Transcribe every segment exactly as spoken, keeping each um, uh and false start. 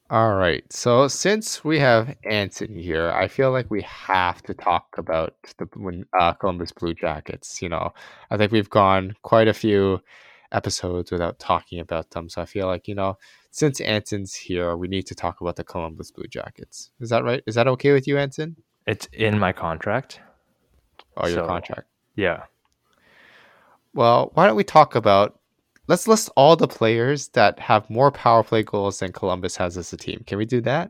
All right. So since we have Anson here, I feel like we have to talk about the when uh, Columbus Blue Jackets. You know, I think we've gone quite a few episodes without talking about them. So I feel like you know, since Anson's here, we need to talk about the Columbus Blue Jackets. Is that right? Is that okay with you, Anson? It's in my contract. Or your So, contract? yeah. Well, why don't we talk about? Let's list all the players that have more power play goals than Columbus has as a team. Can we do that?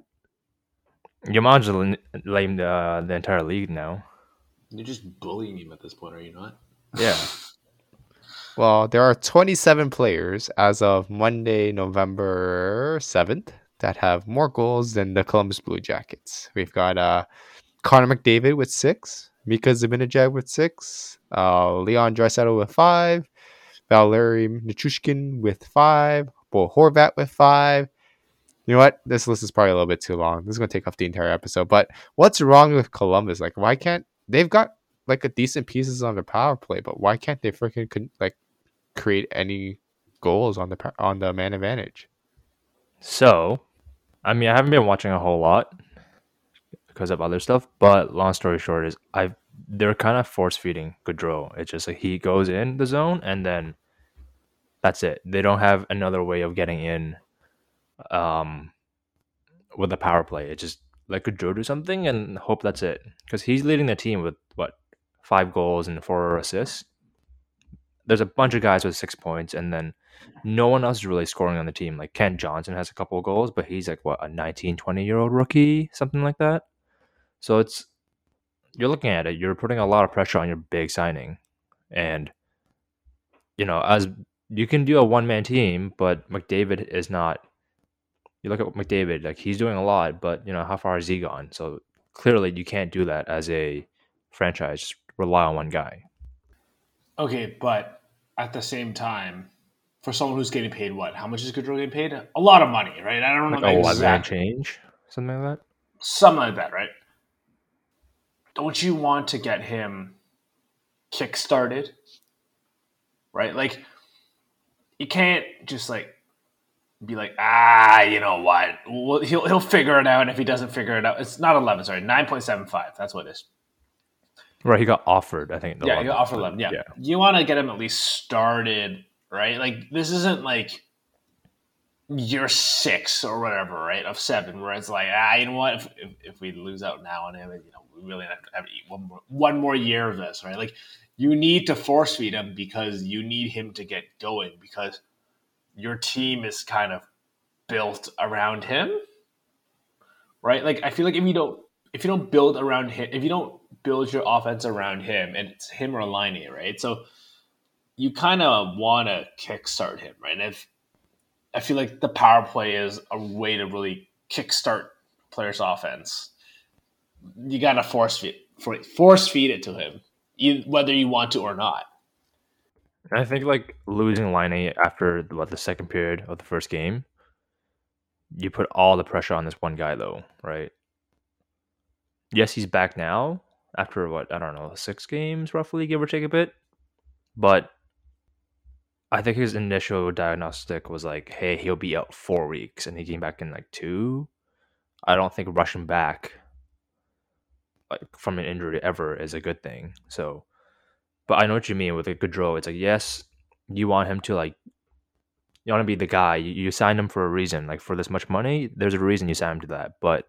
Yaman's lame the, the entire league now. You're just bullying him at this point, are you not? Yeah. Well, there are twenty-seven players as of Monday, November seventh, that have more goals than the Columbus Blue Jackets. We've got uh, Connor McDavid with six, Mika Zibanejad with six, uh, Leon Draisaitl with five, Valery Nichushkin with five, Bo Horvat with five. You know what? This list is probably a little bit too long. This is going to take off the entire episode. But what's wrong with Columbus? Like, why can't they've got like a decent pieces on the power play, but why can't they freaking like create any goals on the on the man advantage? So, I mean, I haven't been watching a whole lot because of other stuff, but long story short is I've they're kind of force feeding Gaudreau. It's just like he goes in the zone and then that's it. They don't have another way of getting in um, with the power play. It's just let Gaudreau do something and hope that's it. Because he's leading the team with what five goals and four assists. There's a bunch of guys with six points, and then no one else is really scoring on the team. Like Ken Johnson has a couple of goals, but he's like what a nineteen, twenty year old rookie, something like that. So it's you're looking at it, you're putting a lot of pressure on your big signing. And you know, as you can do a one man team, but McDavid is not. You look at McDavid, like he's doing a lot, but you know, how far has he gone? So clearly you can't do that as a franchise, just rely on one guy. Okay, but at the same time, for someone who's getting paid what? How much is Gaudreau getting paid? A lot of money, right? I don't know Like the eleven and exact change, something like that. something like that, right? Don't you want to get him kick-started? Right? Like you can't just like be like, ah, you know what? Well, he'll he'll figure it out. And if he doesn't figure it out, it's not eleven, sorry, nine point seven five. That's what it is. Right, he got offered, I think, the Yeah, he eleven. offer eleven. Yeah. Yeah. You want to get him at least started, right? Like this isn't like year six or whatever, right? Of seven, where it's like, ah, you know what? If, if, if we lose out now on him, you know, we really have to, have to eat one more one more year of this, right? Like you need to force feed him because you need him to get going because your team is kind of built around him, right? Like I feel like if you don't if you don't build around him, if you don't build your offense around him, and it's him or Liney, right? So you kind of want to kickstart him, right? And if I feel like the power play is a way to really kickstart players' offense. You got to force feed force feed it to him, whether you want to or not. And I think like losing Line after what the second period of the first game, you put all the pressure on this one guy though, right? Yes, he's back now after what, I don't know, six games roughly, give or take a bit. But I think his initial diagnostic was like, hey, he'll be out four weeks, and he came back in like two. I don't think rushing back like from an injury ever is a good thing. So, but I know what you mean with a Gaudreau. It's like, yes, you want him to like, you want to be the guy. You, you signed him for a reason. Like for this much money, there's a reason you signed him to that. But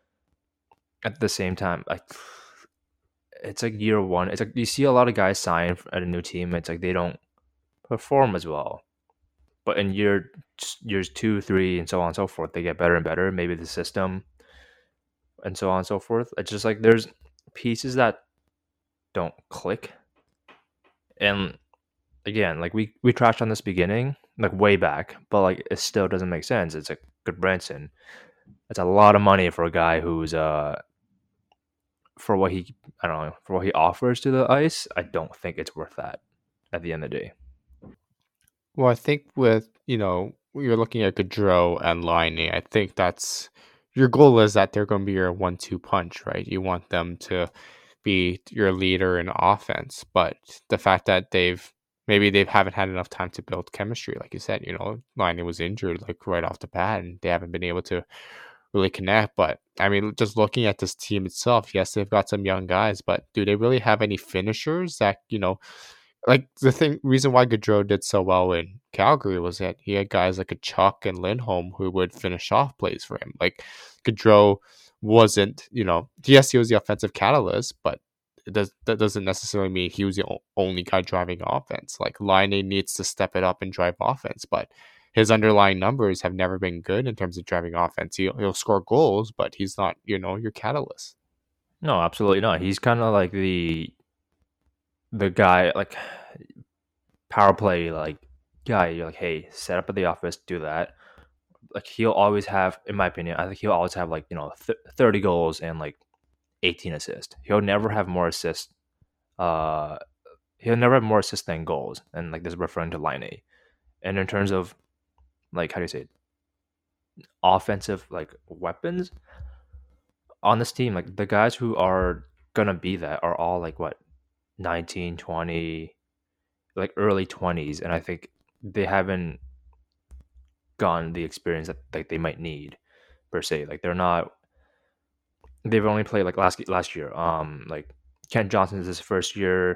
at the same time, like it's like year one. It's like you see a lot of guys sign at a new team. It's like they don't perform as well. But in year years two, three, and so on and so forth, they get better and better. Maybe the system and so on and so forth. It's just like there's pieces that don't click. And again, like we we trashed on this beginning, like way back, but like it still doesn't make sense. It's like good Branson. It's a lot of money for a guy who's uh for what he I don't know for what he offers to the ice. I don't think it's worth that at the end of the day. Well, I think with you know you're looking at Gaudreau and Liney, I think that's your goal is that they're going to be your one-two punch, right? You want them to be your leader in offense, but the fact that they've maybe they haven't had enough time to build chemistry. Like you said, you know, Laine was injured like right off the bat, and they haven't been able to really connect. But I mean, just looking at this team itself, yes, they've got some young guys, but do they really have any finishers that, you know, like the thing reason why Gaudreau did so well in Calgary was that he had guys like a Chuck and Lindholm who would finish off plays for him. Like Gaudreau wasn't, you know, yes, he was the offensive catalyst, but it does that doesn't necessarily mean he was the o- only guy driving offense. Like Line needs to step it up and drive offense, but his underlying numbers have never been good in terms of driving offense. He'll, he'll score goals, but he's not, you know, your catalyst. No, absolutely not. He's kind of like the the guy, like power play, like guy. You're like, hey, set up at the office, do that. Like he'll always have, in my opinion, I think he'll always have like you know th- thirty goals and like eighteen assists. He'll never have more assists. Uh, he'll never have more assists than goals. And like this is referring to Line A. And in terms of like how do you say it? Offensive like weapons on this team, like the guys who are gonna be that are all like what nineteen, twenty, like early twenties, and I think they haven't gotten the experience that like they might need per se. Like they're not. They've only played like last last year. Um, like Kent Johnson is his first year.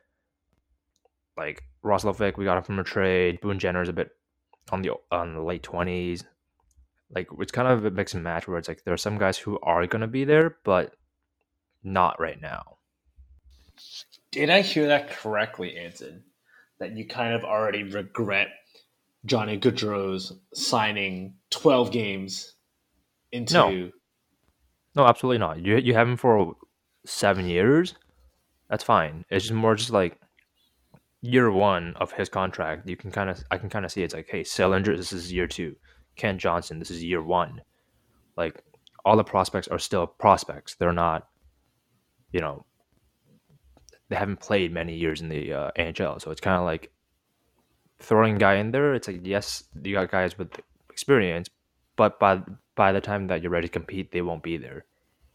Like Roslovic, we got him from a trade. Boone Jenner is a bit on the on the late twenties. Like it's kind of a mix and match where it's like there are some guys who are gonna be there, but not right now. Did I hear that correctly, Anson? That you kind of already regret Johnny Gaudreau's signing twelve games into. No. No, absolutely not. You you have him for seven years. That's fine. It's just more just like year one of his contract. You can kind of I can kind of see it's like, hey, Sillinger, this is year two. Ken Johnson, this is year one. Like all the prospects are still prospects. They're not, you know, they haven't played many years in the uh, N H L. So it's kind of like throwing a guy in there. It's like yes, you got guys with experience, but by by the time that you're ready to compete, they won't be there.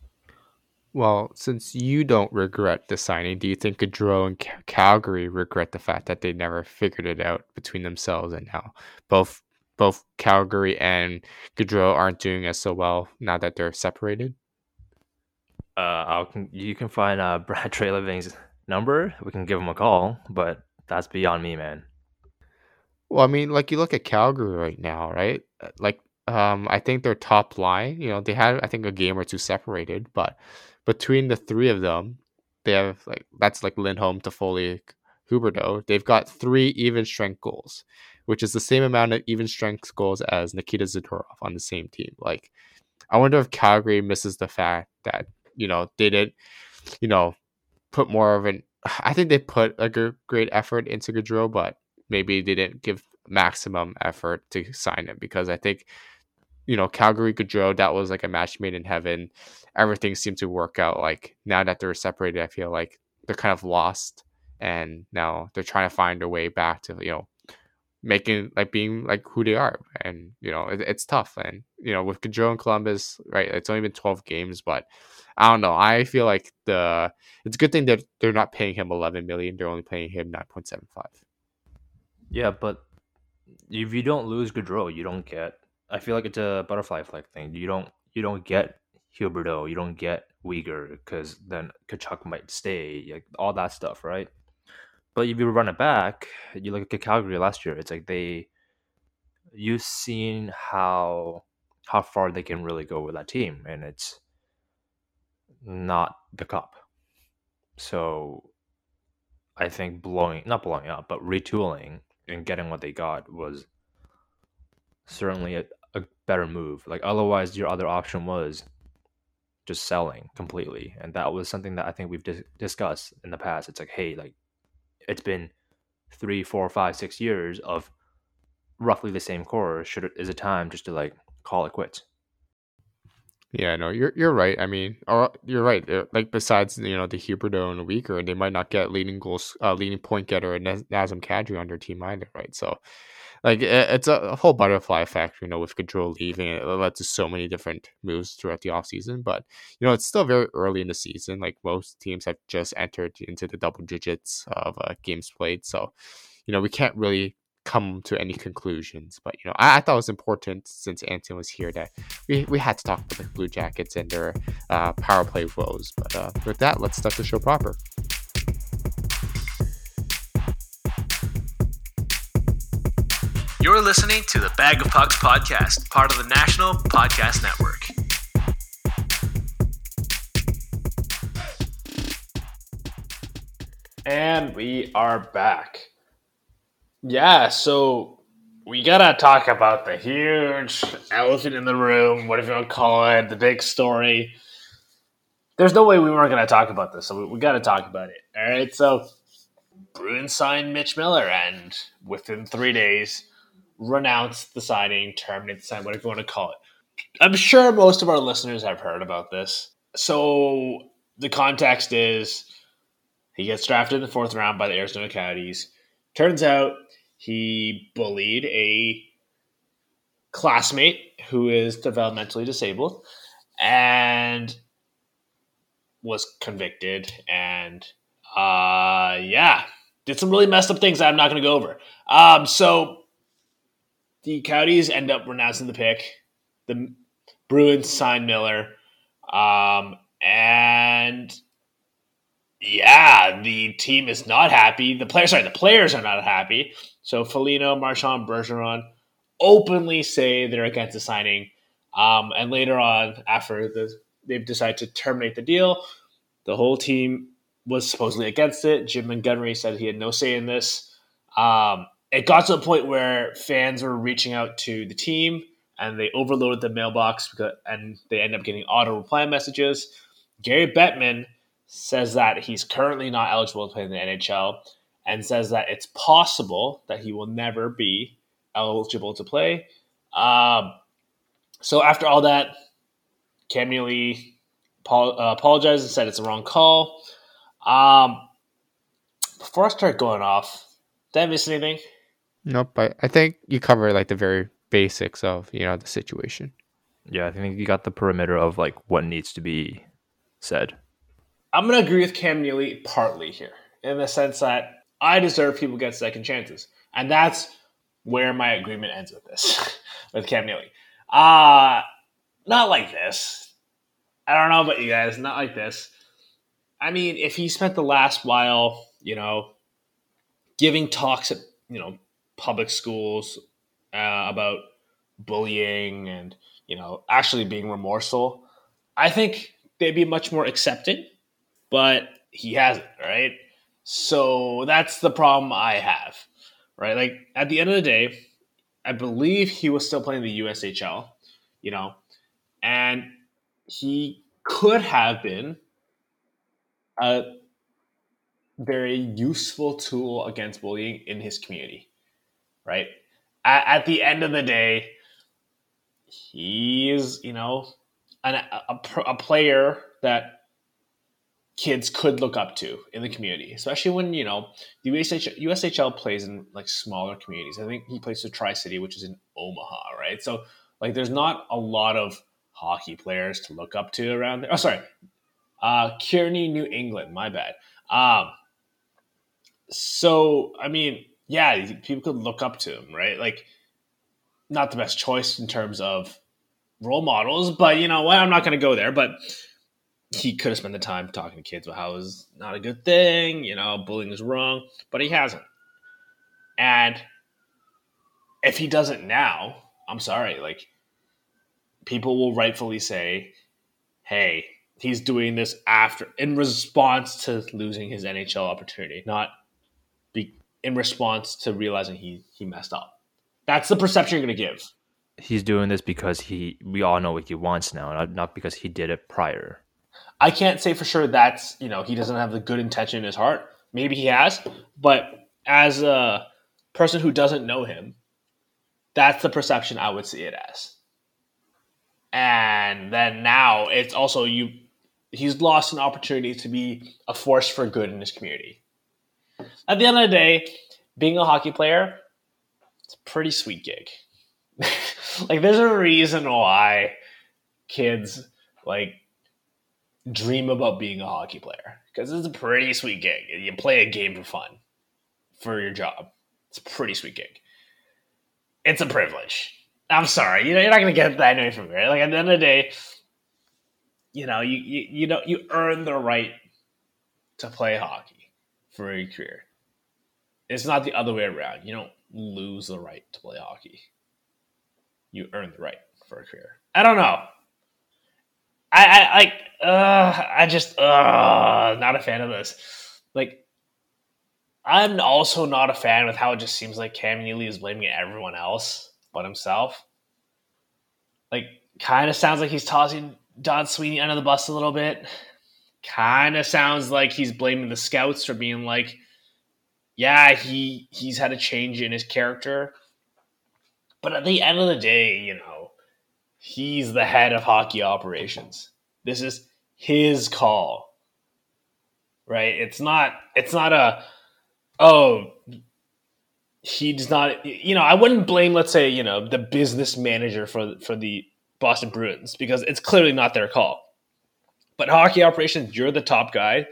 Well, since you don't regret the signing, do you think Gaudreau and Ca- Calgary regret the fact that they never figured it out between themselves, and now both both Calgary and Gaudreau aren't doing as so well now that they're separated? Uh, I'll, you can find uh, Brad Treliving's number. We can give him a call, but that's beyond me, man. Well, I mean, like you look at Calgary right now, right? Uh, Like, um, I think their top line, you know, they had I think a game or two separated, but between the three of them, they have like that's like Lindholm, Toffoli, Huberdeau. They've got three even strength goals, which is the same amount of even strength goals as Nikita Zadorov on the same team. Like, I wonder if Calgary misses the fact that you know they did, you know, put more of an. I think they put like a great effort into Gaudreau, but maybe they didn't give maximum effort to sign him because I think you know Calgary Gaudreau that was like a match made in heaven. Everything seemed to work out. Like now that they're separated, I feel like they're kind of lost, and now they're trying to find their way back to you know making like being like who they are, and you know it, it's tough. And you know with Gaudreau and Columbus, right? It's only been twelve games, but I don't know. I feel like the it's a good thing that they're not paying him eleven million. They're only paying him nine point seven five. Yeah, but if you don't lose Gaudreau, you don't get. I feel like it's a butterfly effect thing. You don't you don't get Huberdeau, you don't get Uyghur because then Kachuk might stay, like all that stuff, right? But if you run it back, you look at Calgary last year. It's like they you've seen how how far they can really go with that team, and it's not the cup. So I think blowing not blowing up, but retooling and getting what they got was certainly a, a better move. Like otherwise, your other option was just selling completely, and that was something that I think we've dis- discussed in the past. It's like, hey, like it's been three, four, five, six years of roughly the same core. Should it is it time just to like call it quits? Yeah, no, you're you're right. I mean, or you're right. uh, Like besides, you know, the Huberdeau and Weaker, they might not get leading goals, uh, leading point getter and Naz- Nazem Kadri on their team either, right? So, like, i- it's a, a whole butterfly effect, you know, with Gaudreau leaving. It led to so many different moves throughout the offseason. But, you know, it's still very early in the season. Like, most teams have just entered into the double digits of uh, games played. So, you know, we can't really come to any conclusions. But, you know, I, I thought it was important since Anton was here that we, we had to talk about the Blue Jackets and their uh, power play woes. But uh, with that, let's start the show proper. You're listening to the Bag of Pucks podcast, part of the National Podcast Network. And we are back. Yeah, so we gotta talk about the huge elephant in the room, whatever you want to call it, the big story. There's no way we weren't gonna talk about this, so we, we gotta talk about it. All right, so Bruins signed Mitch Miller, and within three days, renounced the signing, terminated the signing, whatever you want to call it. I'm sure most of our listeners have heard about this. So the context is he gets drafted in the fourth round by the Arizona Coyotes. Turns out he bullied a classmate who is developmentally disabled and was convicted and, uh, yeah, did some really messed up things that I'm not going to go over. Um, so the Coyotes end up renouncing the pick. The Bruins sign Miller. Um, and yeah, the team is not happy. The players, sorry, the players are not happy. So Foligno, Marchand, Bergeron openly say they're against the signing. Um, and later on, after the, they've decided to terminate the deal, the whole team was supposedly against it. Jim Montgomery said he had no say in this. Um, it got to a point where fans were reaching out to the team, and they overloaded the mailbox, because, and they end up getting auto reply messages. Gary Bettman says that he's currently not eligible to play in the N H L, and says that it's possible that he will never be eligible to play. Um, so after all that, Cam Neely uh, apologized and said it's the wrong call. Um, before I start going off, did I miss anything? Nope. I, I think you cover like the very basics of, you know, the situation. Yeah, I think you got the perimeter of like what needs to be said. I'm going to agree with Cam Neely partly here, in the sense that I deserve people to get second chances. And that's where my agreement ends with this, with Cam Neely. Uh, not like this. I don't know about you guys, not like this. I mean, if he spent the last while, you know, giving talks at, you know, public schools uh, about bullying and, you know, actually being remorseful, I think they'd be much more accepting. But he hasn't, right? So that's the problem I have, right? Like, at the end of the day, I believe he was still playing the U S H L, you know, and he could have been a very useful tool against bullying in his community, right? At, at the end of the day, he is, you know, an, a, a player that kids could look up to in the community, especially when, you know, the U S H L plays in like smaller communities. I think he plays for Tri-City, which is in Omaha, right? So like there's not a lot of hockey players to look up to around there. Oh, sorry. Uh, Kearney, New England, my bad. Um, so, I mean, yeah, people could look up to him, right? Like not the best choice in terms of role models, but you know what? I'm not going to go there, but he could have spent the time talking to kids about how it was not a good thing, you know, bullying is wrong, but he hasn't. And if he doesn't now, I'm sorry, like, people will rightfully say, hey, he's doing this after, in response to losing his N H L opportunity, not be, in response to realizing he, he messed up. That's the perception you're going to give. He's doing this because he, we all know what he wants now, not, not because he did it prior. I can't say for sure that's, you know, he doesn't have the good intention in his heart. Maybe he has, but as a person who doesn't know him, that's the perception I would see it as. And then now it's also you, he's lost an opportunity to be a force for good in his community. At the end of the day, being a hockey player, it's a pretty sweet gig. Like there's a reason why kids like dream about being a hockey player, because it's a pretty sweet gig. You play a game for fun, for your job. It's a pretty sweet gig. It's a privilege. I'm sorry, you know, you're not going to get that anyway from me. Right? Like at the end of the day, you know, you you you know, you earn the right to play hockey for your career. It's not the other way around. You don't lose the right to play hockey. You earn the right for a career. I don't know. I I like. Uh, I just uh, not a fan of this. Like, I'm also not a fan with how it just seems like Cam Neely is blaming everyone else but himself. Like, kind of sounds like he's tossing Don Sweeney under the bus a little bit. Kind of sounds like he's blaming the scouts for being like, yeah, he he's had a change in his character. But at the end of the day, you know, he's the head of hockey operations. This is his call. Right? It's not it's not a oh he does not you know, I wouldn't blame, let's say, you know, the business manager for for the Boston Bruins because it's clearly not their call. But hockey operations, you're the top guy.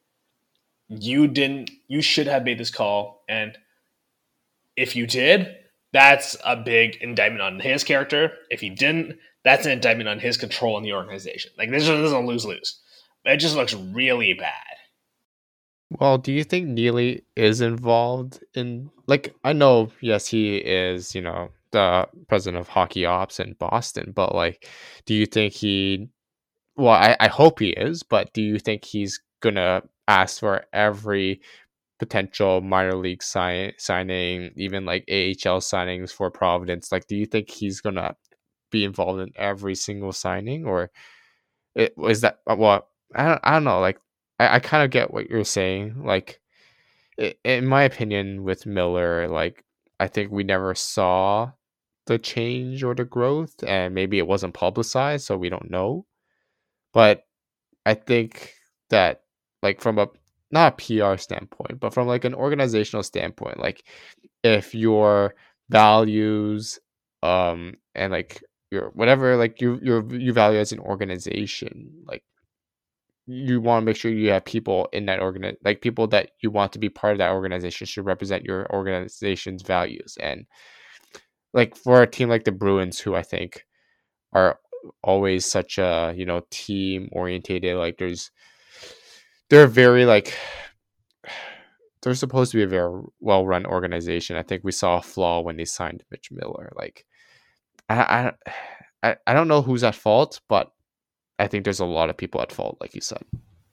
You didn't you should have made this call, and if you did, that's a big indictment on his character. If he didn't, that's an indictment on his control in the organization. Like, this is a lose-lose. It just looks really bad. Well, do you think Neely is involved in, like, I know, yes, he is, you know, the president of hockey ops in Boston, but, like, do you think he, well, I, I hope he is, but do you think he's going to ask for every potential minor league sign, signing, even like A H L signings for Providence? Like, do you think he's going to be involved in every single signing, or it, is that, well, I don't, I don't know, like, I, I kind of get what you're saying. Like, i- in my opinion, with Miller, like, I think we never saw the change or the growth, and maybe it wasn't publicized, so we don't know. But I think that, like, from a not a P R standpoint, but from like an organizational standpoint, like, if your values, um, and like your whatever, like you you you value as an organization, like, you want to make sure you have people in that organ, like people that you want to be part of that organization should represent your organization's values. And like for a team like the Bruins, who I think are always such a, you know, team orientated, like there's they're very like they're supposed to be a very well run organization. I think we saw a flaw when they signed Mitch Miller. Like, I I I don't know who's at fault, but I think there's a lot of people at fault, like you said.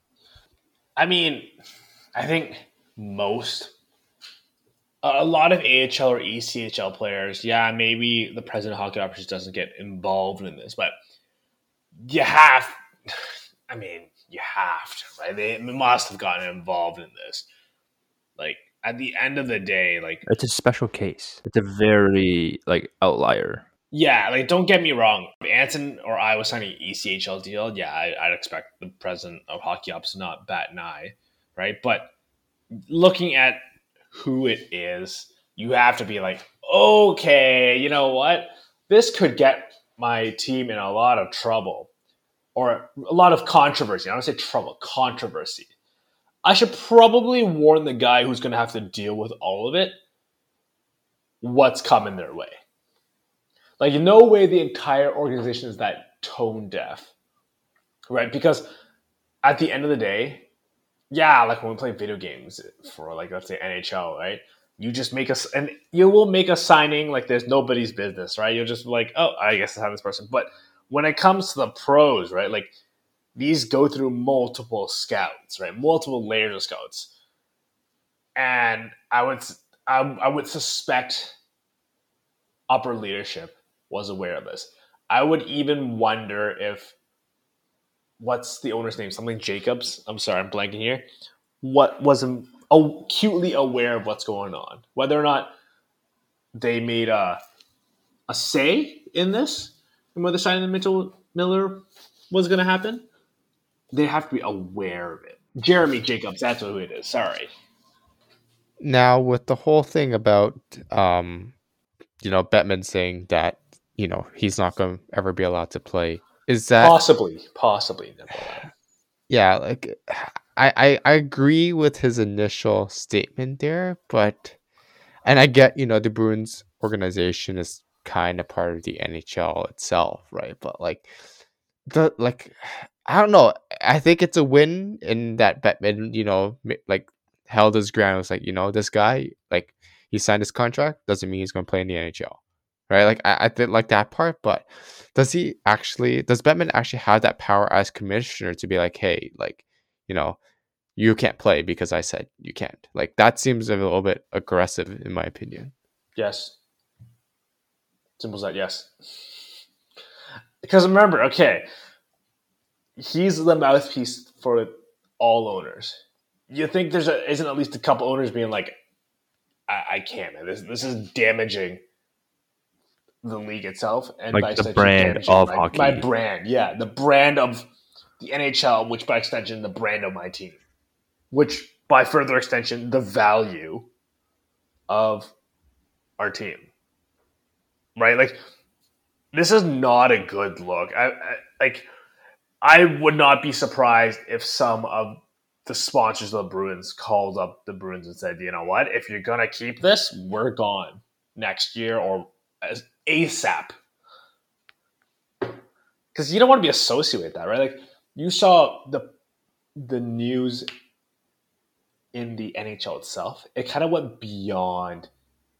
I mean, I think most, a lot of A H L or E C H L players, yeah, maybe the president of hockey operations doesn't get involved in this, but you have, I mean, you have to, right? They must have gotten involved in this. Like, at the end of the day, like, It's a special case. It's a very like outlier. yeah, like, don't get me wrong. If Anson or I was signing an E C H L deal, yeah, I, I'd expect the president of hockey ops to not bat an eye, right? But looking at who it is, you have to be like, okay, you know what? This could get my team in a lot of trouble or a lot of controversy. I don't say trouble, controversy. I should probably warn the guy who's going to have to deal with all of it what's coming their way. Like, in no way the entire organization is that tone deaf, right? Because at the end of the day, yeah, like when we play video games for, like, let's say N H L, right? You just make us, and you will make a signing like there's nobody's business, right? You'll just be like, oh, I guess I have this person. But when it comes to the pros, right? Like, these go through multiple scouts, right? Multiple layers of scouts, and I would, I, I would suspect upper leadership was aware of this. I would even wonder if, what's the owner's name? Something Jacobs. I'm sorry, I'm blanking here. What was acutely aware of what's going on? Whether or not they made a a say in this, and whether signing Mitchell Miller was going to happen, they have to be aware of it. Jeremy Jacobs, that's who it is. Sorry. Now, with the whole thing about, um, you know, Bettman saying that, you know, he's not going to ever be allowed to play, is that Possibly, possibly. yeah, like I, I I agree with his initial statement there, but and I get, you know, the Bruins organization is kind of part of the N H L itself, right? But like the like I don't know. I think it's a win in that Bettman, you know, ma- like held his ground. It was like, you know, this guy, like he signed his contract, doesn't mean he's going to play in the N H L, right? Like I, I did like that part, but does he actually? Does Bettman actually have that power as commissioner to be like, hey, like, you know, you can't play because I said you can't. Like that seems a little bit aggressive in my opinion. Yes. Simple as that. Yes. Because remember, okay, he's the mouthpiece for all owners. You think there's a, isn't at least a couple owners being like, I, I can't, man. This this is damaging the league itself, and Like by the extension, brand damaging of my, hockey. my brand. Yeah, the brand of the N H L, which by extension, the brand of my team, which by further extension, the value of our team. Right? Like, this is not a good look. I, I like. I would not be surprised if some of the sponsors of the Bruins called up the Bruins and said, you know what, if you're going to keep this, we're gone next year or as ASAP. Because you don't want to be associated with that, right? Like, you saw the the news in the N H L itself. It kind of went beyond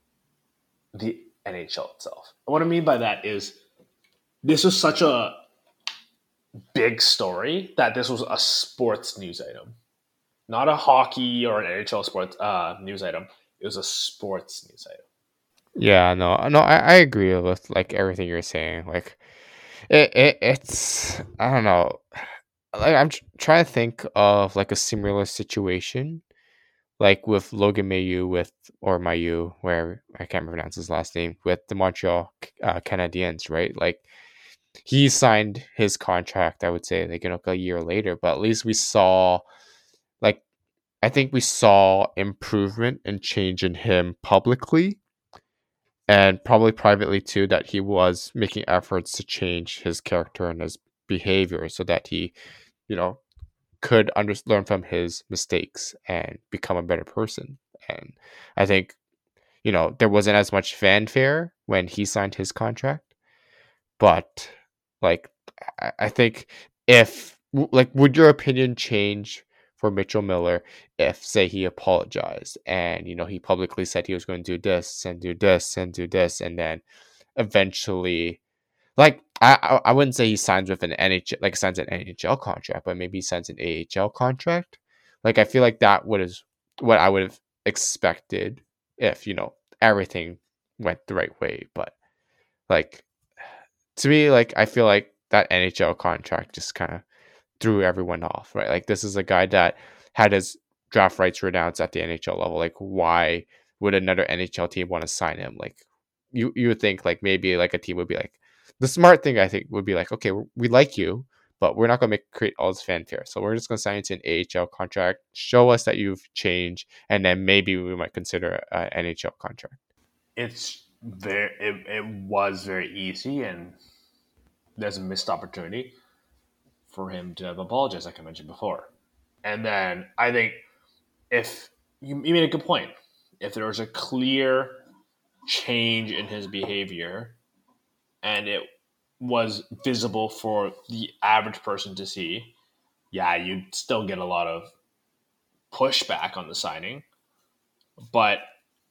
the N H L itself. And what I mean by that is this was such a big story that this was a sports news item, not a hockey or an N H L sports uh, news item. It was a sports news item. Yeah, no, no, I, I agree with like everything you're saying. Like, it, it it's I don't know. Like, I'm tr- trying to think of like a similar situation, like with Logan Mayu with or Mayu, where I can't pronounce his last name, with the Montreal uh, Canadiens, right? Like, he signed his contract. I would say like you know a year later, but at least we saw like I think we saw improvement and change in him publicly and probably privately too, that he was making efforts to change his character and his behavior so that he, you know, could under- learn from his mistakes and become a better person. And I think, you know, there wasn't as much fanfare when he signed his contract, but like, I, I think if, w- like, would your opinion change for Mitchell Miller if, say, he apologized and, you know, he publicly said he was going to do this and do this and do this, and then eventually, like, I I I wouldn't say he signs with an N H L, like signs an N H L contract, but maybe he signs an A H L contract. Like, I feel like that would is what I would have expected if, you know, everything went the right way. But like, to me, like, I feel like that N H L contract just kind of threw everyone off, right? Like, this is a guy that had his draft rights renounced at the N H L level. Like, why would another N H L team want to sign him? Like, you you would think like maybe like a team would be like, the smart thing I think would be like, okay, we like you, but we're not gonna make create all this fanfare, so we're just gonna sign you to an A H L contract, show us that you've changed, and then maybe we might consider an N H L contract. It's very, it, it was very easy, and there's a missed opportunity for him to have apologized, like I mentioned before. And then I think if you, you made a good point, if there was a clear change in his behavior and it was visible for the average person to see, yeah, you'd still get a lot of pushback on the signing. But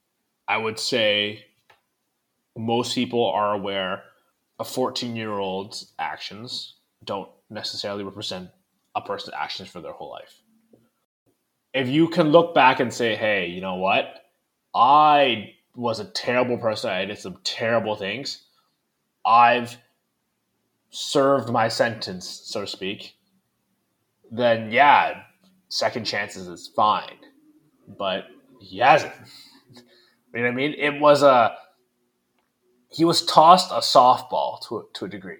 I would say most people are aware a fourteen-year-old's actions don't necessarily represent a person's actions for their whole life. If you can look back and say, hey, you know what? I was a terrible person. I did some terrible things. I've served my sentence, so to speak. Then, yeah, second chances is fine. But he hasn't. You know what I mean? It was a... He was tossed a softball to a, to a degree.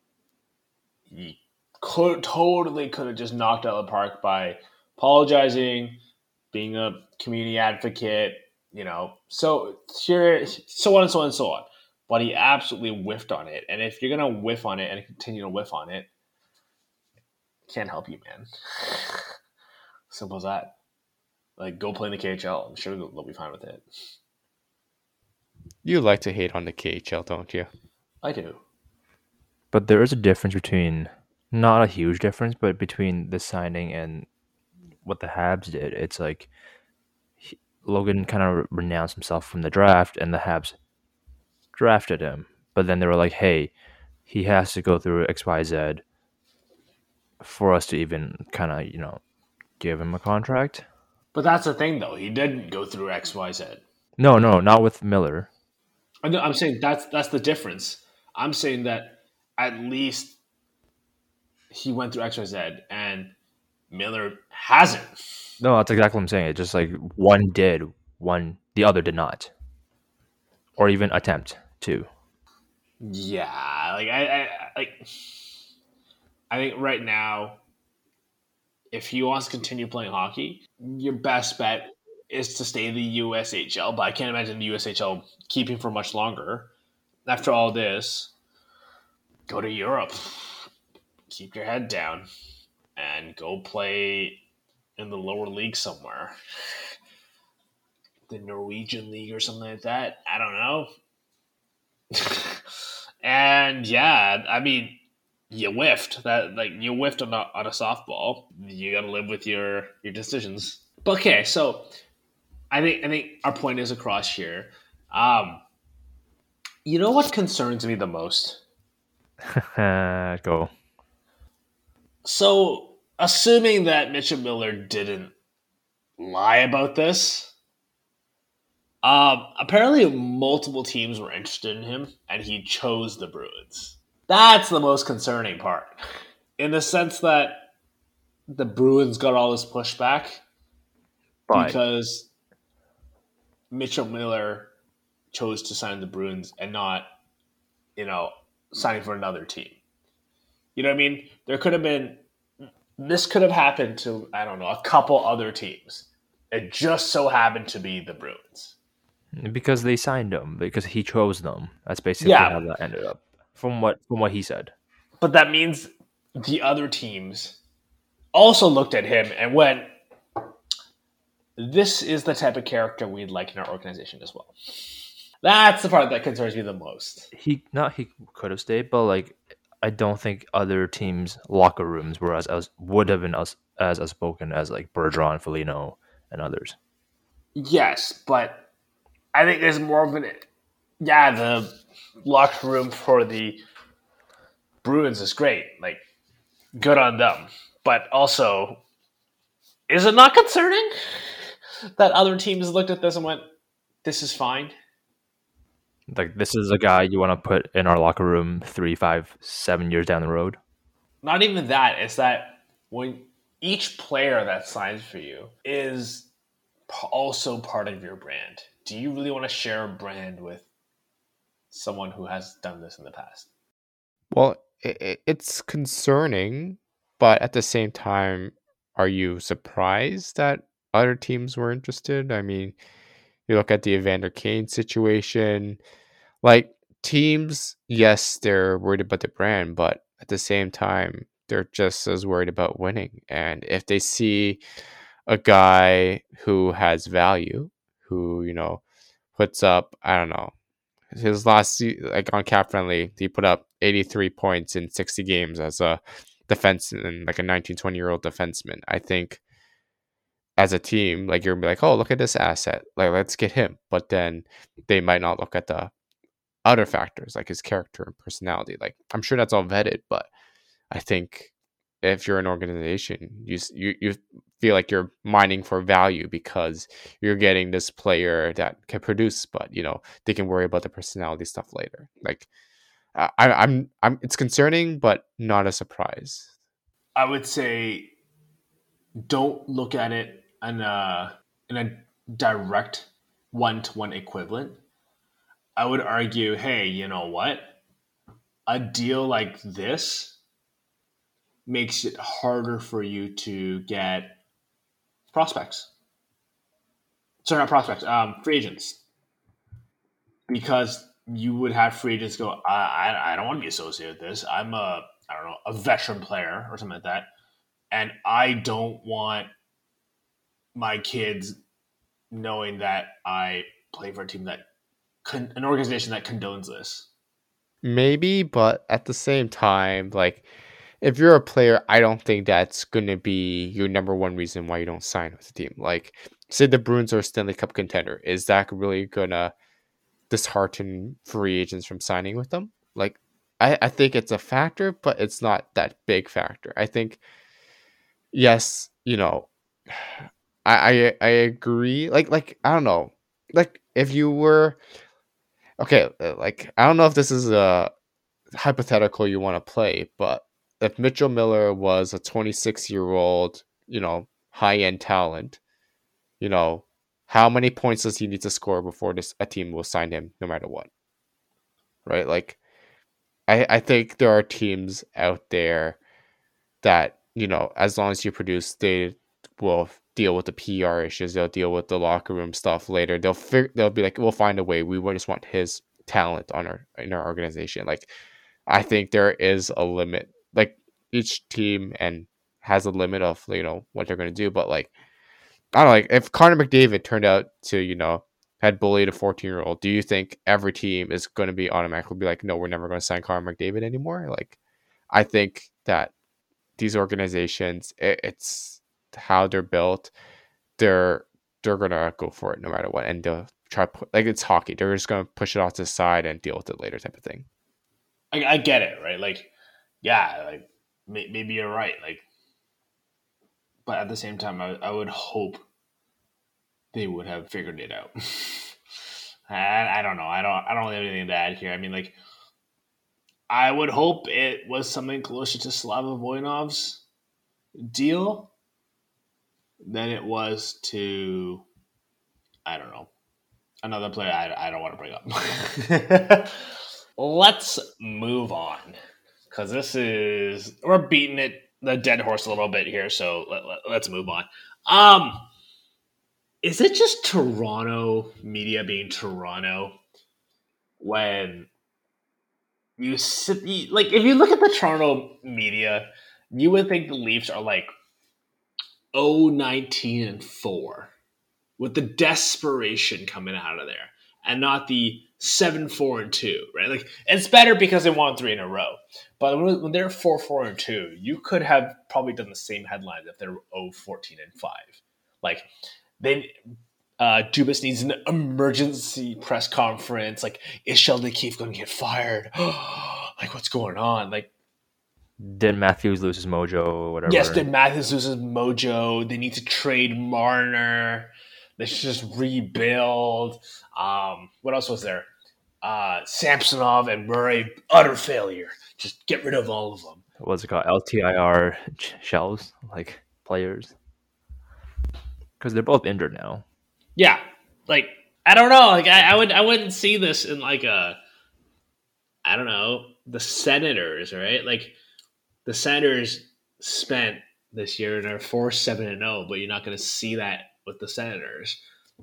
He could totally could have just knocked out of the park by apologizing, being a community advocate, you know, so here, so on and so on and so on. But he absolutely whiffed on it. And if you're gonna whiff on it and continue to whiff on it, can't help you, man. Simple as that. Like, go play in the K H L. I'm sure they'll, they'll be fine with it. You like to hate on the K H L, don't you? I do. But there is a difference between, not a huge difference, but between the signing and what the Habs did. It's like he, Logan kind of renounced himself from the draft, and the Habs drafted him. But then they were like, "Hey, he has to go through X, Y, Z for us to even kind of, you know, give him a contract." But that's the thing, though. He didn't go through X, Y, Z. No, no, not with Miller. I know- I'm saying that's that's the difference. I'm saying that at least he went through X, Y, Z, and Miller hasn't. No, that's exactly what I'm saying. It's just like one did, one the other did not, or even attempt to. Yeah, like I, I like. I think right now, if he wants to continue playing hockey, your best bet is to stay in the U S H L. But I can't imagine the U S H L keeping for much longer. After all this, go to Europe, keep your head down, and go play in the lower league somewhere. The Norwegian league or something like that. I don't know. And yeah, I mean, you whiffed that. Like you whiffed on a, on a softball. You got to live with your your decisions. But okay, so I think I think our point is across here. Um, you know what concerns me the most? Go. So, assuming that Mitchell Miller didn't lie about this, um, apparently multiple teams were interested in him, and he chose the Bruins. That's the most concerning part, in the sense that the Bruins got all this pushback But because Mitchell Miller chose to sign the Bruins and not, you know, signing for another team. You know what I mean? There could have been, this could have happened to, I don't know, a couple other teams. It just so happened to be the Bruins. because they signed him, because he chose them. That's basically Yeah. how that ended up. From what from what he said. But that means the other teams also looked at him and went, this is the type of character we'd like in our organization as well. That's the part that concerns me the most. He not he could have stayed, but like I don't think other teams' locker rooms were as, as would have been as as outspoken as like Bergeron, Foligno, and others. Yes, but I think there's more of an, yeah, the locker room for the Bruins is great. Like, good on them. But also, is it not concerning that other teams looked at this and went, this is fine? Like this is a guy you want to put in our locker room three, five, seven years down the road. Not even that. It's that when each player that signs for you is also part of your brand. Do you really want to share a brand with someone who has done this in the past? Well, it, it's concerning, but at the same time, are you surprised that other teams were interested? I mean, you look at the Evander Kane situation, like teams, yes, they're worried about the brand, but at the same time, they're just as worried about winning. And if they see a guy who has value, who, you know, puts up, I don't know, his last se- like on Cap Friendly, he put up eighty-three points in sixty games as a defenseman, like a nineteen, twenty year old defenseman. I think as a team, like you're gonna be like, oh, look at this asset, like let's get him. But then they might not look at the other factors like his character and personality. Like I'm sure that's all vetted, but I think if you're an organization, you s- you you feel like you're mining for value because you're getting this player that can produce, but you know they can worry about the personality stuff later. Like I, I- I'm I'm it's concerning, but not a surprise. I would say don't look at it in a, in a direct one-to-one equivalent. I would argue, hey, you know what? A deal like this makes it harder for you to get prospects. Sorry, not prospects, um, free agents. Because you would have free agents go, I, I, I don't want to be associated with this. I'm a, I don't know, a veteran player or something like that. And I don't want my kids knowing that I play for a team that con- an organization that condones this. Maybe, but at the same time, like if you're a player, I don't think that's going to be your number one reason why you don't sign with the team. Like, say the Bruins are a Stanley Cup contender, is that really gonna dishearten free agents from signing with them? Like, I, I think it's a factor, but it's not that big factor. I think, yes, you know, I I, I agree. Like like I don't know. Like if you were okay, uh, like I don't know if this is a hypothetical you want to play, but if Mitchell Miller was a twenty-six year old, you know, high end talent, you know, how many points does he need to score before this a team will sign him no matter what? Right? Like I, I think there are teams out there that, you know, as long as you produce, they will deal with the P R issues. They'll deal with the locker room stuff later. They'll fig- they'll be like, we'll find a way. We just want his talent on our in our organization. Like, I think there is a limit. Like each team and has a limit of you know what they're gonna do. But like, I don't know, like if Connor McDavid turned out to you know had bullied a fourteen year old, do you think every team is going to be automatically be like, no, we're never going to sign Connor McDavid anymore? Like, I think that these organizations, it, it's how they're built. They're they're gonna go for it no matter what, and they'll try to put, like it's hockey. They're just gonna push it off to the side and deal with it later, type of thing. I, I get it, right? Like, yeah, like may, maybe you're right. Like, but at the same time, I, I would hope they would have figured it out. I, I don't know. I don't. I don't have anything to add here. I mean, like, I would hope it was something closer to Slava Voinov's deal than it was to, I don't know, another player I, I don't want to bring up. Let's move on because this is we're beating it the dead horse a little bit here. So let, let, let's move on. Um, is it just Toronto media being Toronto when you sit you, like if you look at the Toronto media, you would think the Leafs are like oh nineteen and four with the desperation coming out of there and not the seven four and two, right? Like it's better because they won three in a row. But when, when they're four four and two, you could have probably done the same headlines if they're oh fourteen and five. Like they uh Dubas needs an emergency press conference. Like, is Sheldon Keefe going to get fired? Like, what's going on? Like, did Matthews lose his mojo or whatever? Yes, did Matthews lose his mojo? They need to trade Marner. They should just rebuild. Um, what else was there? Uh, Samsonov and Murray, utter failure. Just get rid of all of them. What's it called? L T I R shells, like players, because they're both injured now. Yeah, like I don't know. Like I, I would, I wouldn't see this in like a, I don't know, the Senators, right? Like the Senators spent this year and are four seven and zero, but you're not going to see that with the Senators.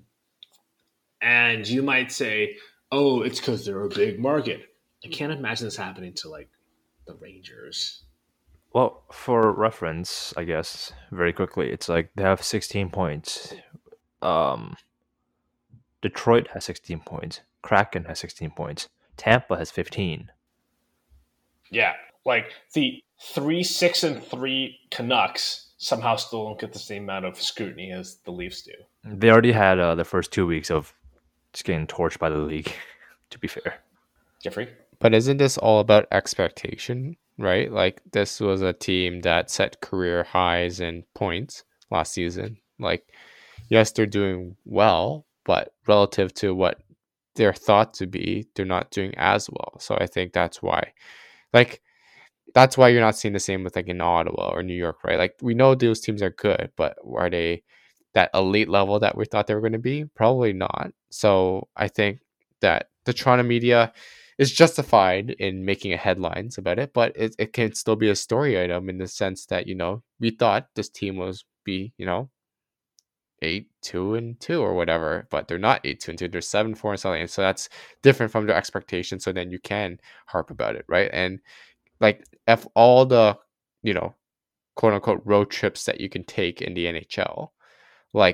And you might say, "Oh, it's because they're a big market." I can't imagine this happening to like the Rangers. Well, for reference, I guess very quickly, it's like they have sixteen points. Um, Detroit has sixteen points. Kraken has sixteen points. Tampa has fifteen. Yeah, like the three six and three Canucks somehow still don't get the same amount of scrutiny as the Leafs do. They already had uh, the first two weeks of just getting torched by the league. To be fair, Jeffrey. But isn't this all about expectation, right? Like this was a team that set career highs in points last season. Like, yes, they're doing well, but relative to what they're thought to be, they're not doing as well. So I think that's why, like, that's why you're not seeing the same with like in Ottawa or New York, right? Like we know those teams are good, but are they that elite level that we thought they were going to be? Probably not. So I think that the Toronto media is justified in making headlines about it, but it, it can still be a story item in the sense that, you know, we thought this team was be, you know, eight, two and two or whatever, but they're not eight, two and two, they're seven, four and something. And so that's different from their expectations. So then you can harp about it. Right. And like if all the, you know, quote unquote road trips that you can take in the N H L, like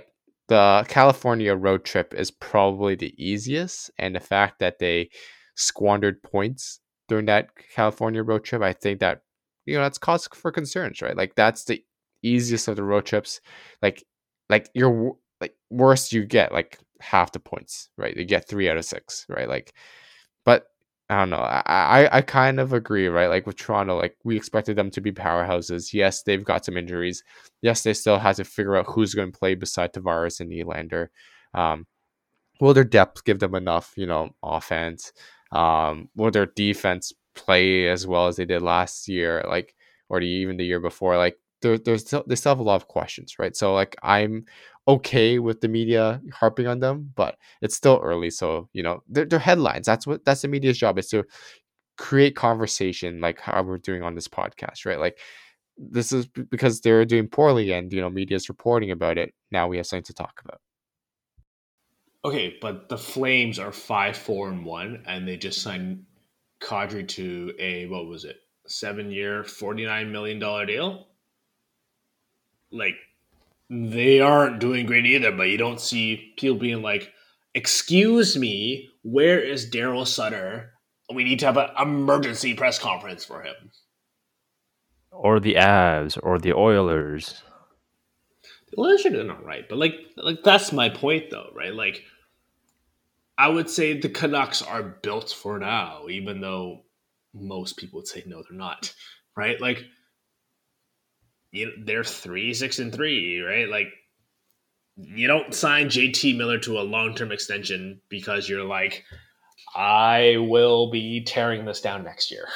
the California road trip is probably the easiest, and the fact that they squandered points during that California road trip, I think that you know that's cause for concerns, right? Like that's the easiest of the road trips. Like, like you're w- like worst you get like half the points, right? You get three out of six, right? Like, but I don't know. I, I I kind of agree, right? Like with Toronto, like we expected them to be powerhouses. Yes, they've got some injuries. Yes, they still have to figure out who's going to play beside Tavares and Nylander. Um, will their depth give them enough, you know, offense? Um, will their defense play as well as they did last year, like, or the, even the year before? Like, there, there's still, they still have a lot of questions, right? So, like, I'm okay with the media harping on them, but it's still early. So, you know, they're, they're headlines. That's what that's the media's job, is to create conversation, like how we're doing on this podcast, right? Like, this is b- because they're doing poorly, and you know, media's reporting about it. Now we have something to talk about. Okay, but the Flames are five, four, and one, and they just signed Kadri to a what was it, seven year, forty nine million dollar deal. Like they aren't doing great either, but you don't see people being like, "Excuse me, where is Daryl Sutter? We need to have an emergency press conference for him." Or the Avs, or the Oilers. The Oilers are doing all right, but like, like that's my point, though, right? Like, I would say the Canucks are built for now, even though most people would say no, they're not. Right? Like, you know, they're three, six, and three. Right? Like, you don't sign J T Miller to a long term extension because you're like, I will be tearing this down next year.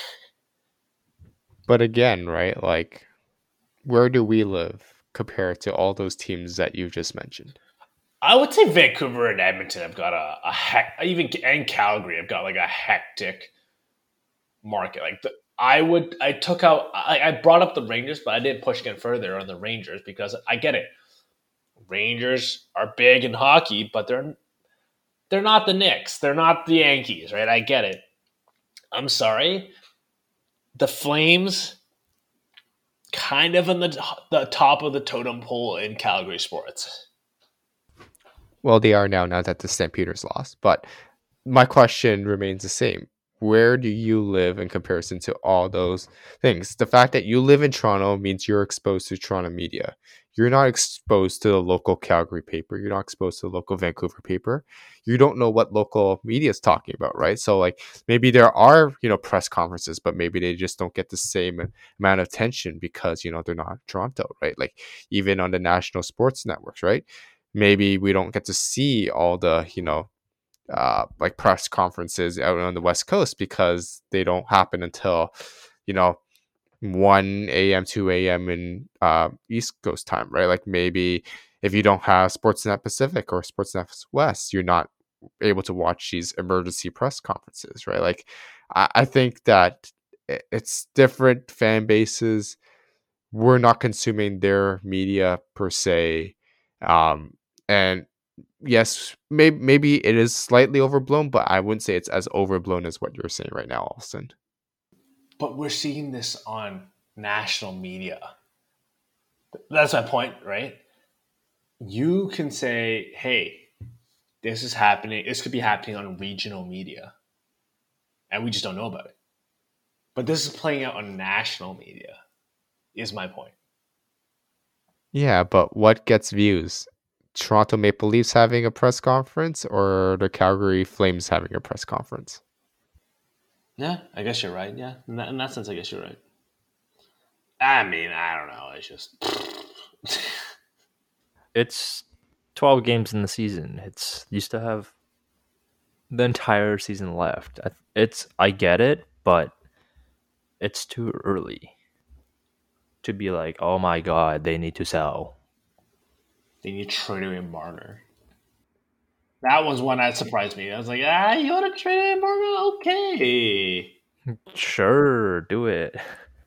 But again, right? Like, where do we live compared to all those teams that you've just mentioned? I would say Vancouver and Edmonton have got a, a heck, even and Calgary have got like a hectic market. Like the, I would, I took out, I, I brought up the Rangers, but I didn't push again further on the Rangers because I get it. Rangers are big in hockey, but they're they're not the Knicks, they're not the Yankees, right? I get it. I'm sorry, the Flames, kind of in the the top of the totem pole in Calgary sports. Well, they are now, now that the Stampeders lost. But my question remains the same. Where do you live in comparison to all those things? The fact that you live in Toronto means you're exposed to Toronto media. You're not exposed to the local Calgary paper. You're not exposed to the local Vancouver paper. You don't know what local media is talking about, right? So, like, maybe there are, you know, press conferences, but maybe they just don't get the same amount of attention because, you know, they're not Toronto, right? Like, even on the national sports networks, right? Maybe we don't get to see all the, you know, uh, like press conferences out on the West Coast because they don't happen until, you know, one a.m., two a.m. in uh, East Coast time, right? Like maybe if you don't have Sportsnet Pacific or Sportsnet West, you're not able to watch these emergency press conferences, right? Like I, I think that i- it's different fan bases. We're not consuming their media per se. Um, and yes, maybe maybe it is slightly overblown, but I wouldn't say it's as overblown as what you're saying right now, Austin. But we're seeing this on national media. That's my point, right? You can say, hey, this is happening. This could be happening on regional media. And we just don't know about it. But this is playing out on national media, is my point. Yeah, but what gets views? Toronto Maple Leafs having a press conference or the Calgary Flames having a press conference? Yeah, I guess you're right. Yeah, in that, in that sense, I guess you're right. I mean, I don't know. It's just. It's twelve games in the season. It's you still have the entire season left. I- It's I get it, but it's too early to be like, oh my god, they need to sell. They need to trade away Marner. That was one that surprised me. I was like, ah, you want to trade away Marner? Okay. Sure, do it.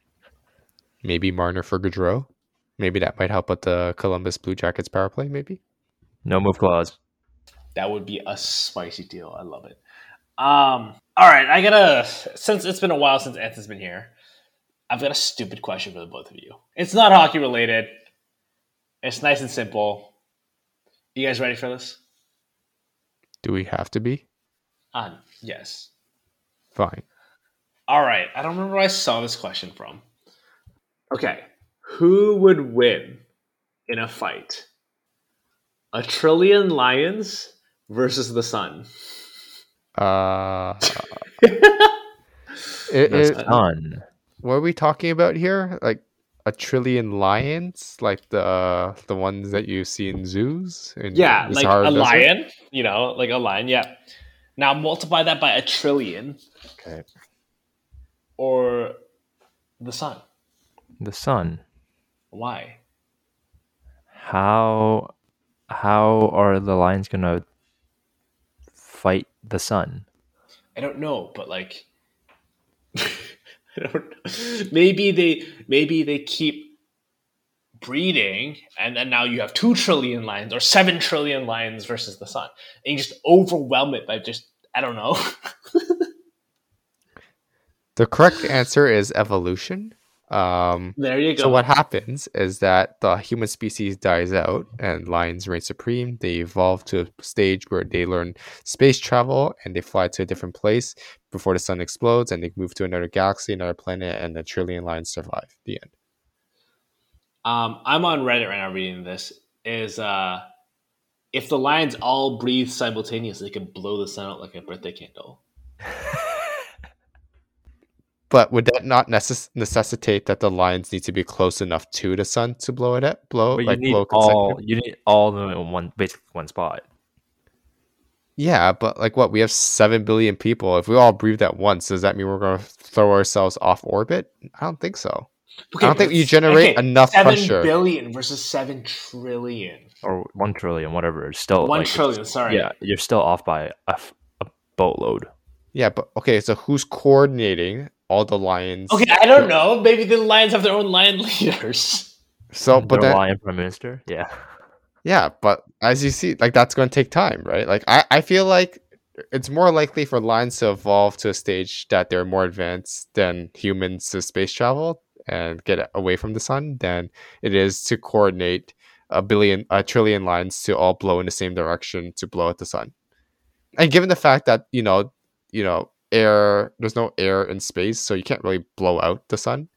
Maybe Marner for Gaudreau. Maybe that might help with the Columbus Blue Jackets power play. Maybe. No move clause. That would be a spicy deal. I love it. Um. All right, I gotta. Since it's been a while since Anthony's been here, I've got a stupid question for the both of you. It's not hockey related. It's nice and simple. You guys ready for this? Do we have to be? Um, yes. Fine. All right. I don't remember where I saw this question from. Okay. Who would win in a fight? A trillion lions versus the sun. Uh, it, The it, sun. what are we talking about here? Like a trillion lions, like the the ones that you see in zoos? In Yeah, the like Sahara a Desert? lion, you know, like a lion, yeah. Now multiply that by a trillion Okay. or the sun. The sun. Why? How how are the lions gonna fight the sun? I don't know, but like I don't know. Maybe they maybe they keep breeding and then now you have two trillion lions or seven trillion lions versus the sun. And you just overwhelm it by just I don't know. The correct answer is evolution. Um, There you go. so what happens is that the human species dies out and lions reign supreme. They evolve to a stage where they learn space travel and they fly to a different place before the sun explodes and they move to another galaxy, another planet, and a trillion lions survive. The end. Um, I'm on Reddit right now reading this. Is uh, if the lions all breathe simultaneously, they can blow the sun out like a birthday candle. But would that not necess- necessitate that the lions need to be close enough to the sun to blow it at? Blow But you like need blow all consecutive? you need all of them in one basically one spot. Yeah, but like what? We have seven billion people. If we all breathe at once, does that mean we're going to throw ourselves off orbit? I don't think so. I don't think but you s- generate okay, enough seven pressure. billion versus seven trillion. Or one trillion, whatever. It's still One like it's- trillion. Sorry. Yeah, you're still off by a, f- a boatload. Yeah, but okay, so who's coordinating all the lions? Okay, I don't know. Maybe the lions have their own lion leaders. So, but the then, lion prime minister. Yeah. yeah, but as you see, like that's going to take time, right? Like I, I feel like it's more likely for lions to evolve to a stage that they're more advanced than humans to space travel and get away from the sun than it is to coordinate a billion, a trillion lions to all blow in the same direction to blow at the sun. And given the fact that you know, you know, air, there's no air in space, so you can't really blow out the sun.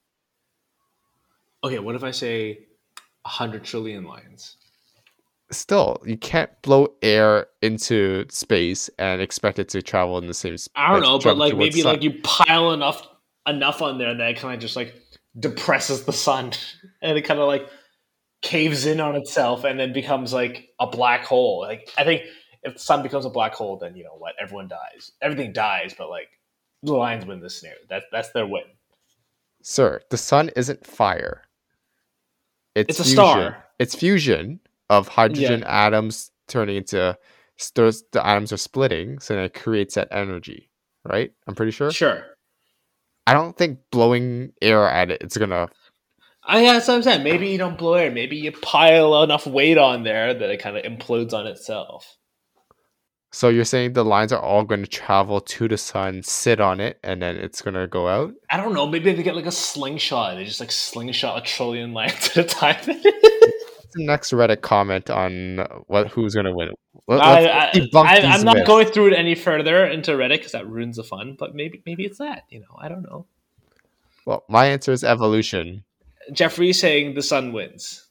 Okay, what if I say a hundred trillion lions? Still, you can't blow air into space and expect it to travel in the same space. I don't know, but like maybe like you pile enough enough on there that it kind of just like depresses the sun, and it kind of like caves in on itself, and then becomes like a black hole. Like I think if the sun becomes a black hole, then you know what, everyone dies. Everything dies, but like the lions win this scenario. That's that's their win. Sir, the sun isn't fire. It's, It's a fusion. star. It's fusion of hydrogen Yeah. atoms turning into those the atoms are splitting, so then it creates that energy, right? I'm pretty sure. Sure. I don't think blowing air at it, it's gonna. I yeah, that's what I'm saying. Maybe you don't blow air. Maybe you pile enough weight on there that it kind of implodes on itself. So you're saying the lines are all going to travel to the sun, sit on it, and then it's gonna go out? I don't know. Maybe they get like a slingshot. They just like slingshot a trillion lions at a time. What's the next Reddit comment on what who's gonna win? Let, I, let's I, debunk I, these I'm not myths. going through it any further into Reddit because that ruins the fun. But maybe maybe it's that. You know, I don't know. Well, my answer is evolution. Jeffrey's saying the sun wins.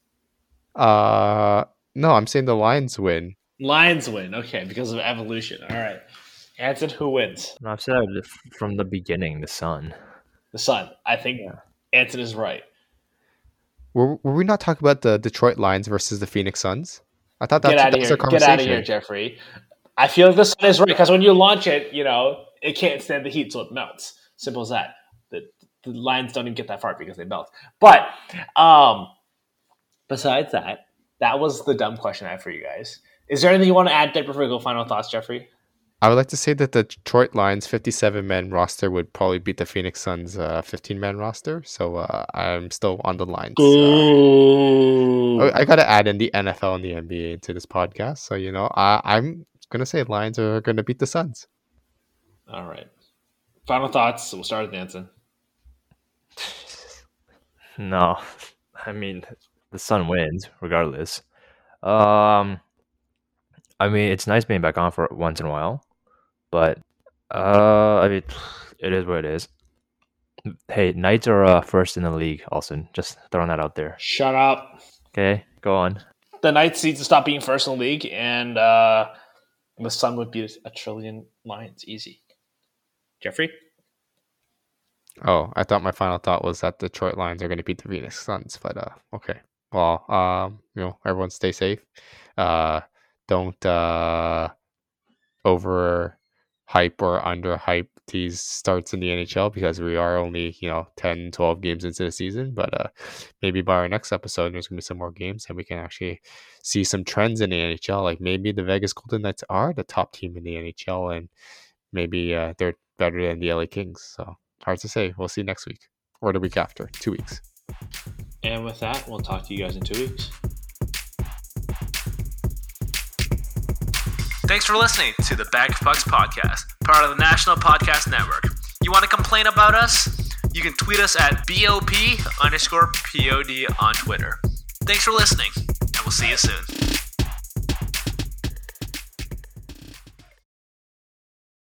Uh, no, I'm saying the lions win. Lions win. Okay, because of evolution. All right. Anson, who wins? And I've said it from the beginning, the sun. The sun. I think Yeah. Anson is right. Were, were we not talking about the Detroit Lions versus the Phoenix Suns? I thought Get that's, out of that was here. our Get conversation. out of here, Jeffrey. I feel like the sun is right because when you launch it, you know, it can't stand the heat, so it melts. Simple as that. The, the lions don't even get that far because they melt. But um, besides that, that was the dumb question I had for you guys. Is there anything you want to add there before we go final thoughts, Jeffrey? I would like to say that the Detroit Lions fifty-seven man roster would probably beat the Phoenix Suns uh, fifteen man roster. So uh, I'm still on the lines. Uh, Ooh. I I gotta add in the N F L and the N B A into this podcast. So you know, I, I'm gonna say Lions are gonna beat the Suns. All right. Final thoughts. We'll start with Anson. No, I mean the sun wins regardless. Um, I mean, it's nice being back on for once in a while, but uh, I mean, it is what it is. Hey, Knights are uh, first in the league, Alson. Just throwing that out there. Shut up. Okay, go on. The Knights need to stop being first in the league, and uh, the Sun would beat a trillion Lions. Easy. Jeffrey? Oh, I thought my final thought was that the Detroit Lions are going to beat the Phoenix Suns, but uh, okay. Well, um, you know, everyone stay safe. Uh, don't uh, over hype or under hype these starts in the N H L because we are only, you know, ten, twelve games into the season. But uh, maybe by our next episode, there's going to be some more games and we can actually see some trends in the N H L. Like maybe the Vegas Golden Knights are the top team in the N H L and maybe uh, they're better than the L A Kings. So hard to say. We'll see next week or the week after, two weeks. And with that, we'll talk to you guys in two weeks. Thanks for listening to the Bag of Pucks podcast, part of the National Podcast Network. You want to complain about us? You can tweet us at B O P underscore P O D on Twitter. Thanks for listening, and we'll see you soon.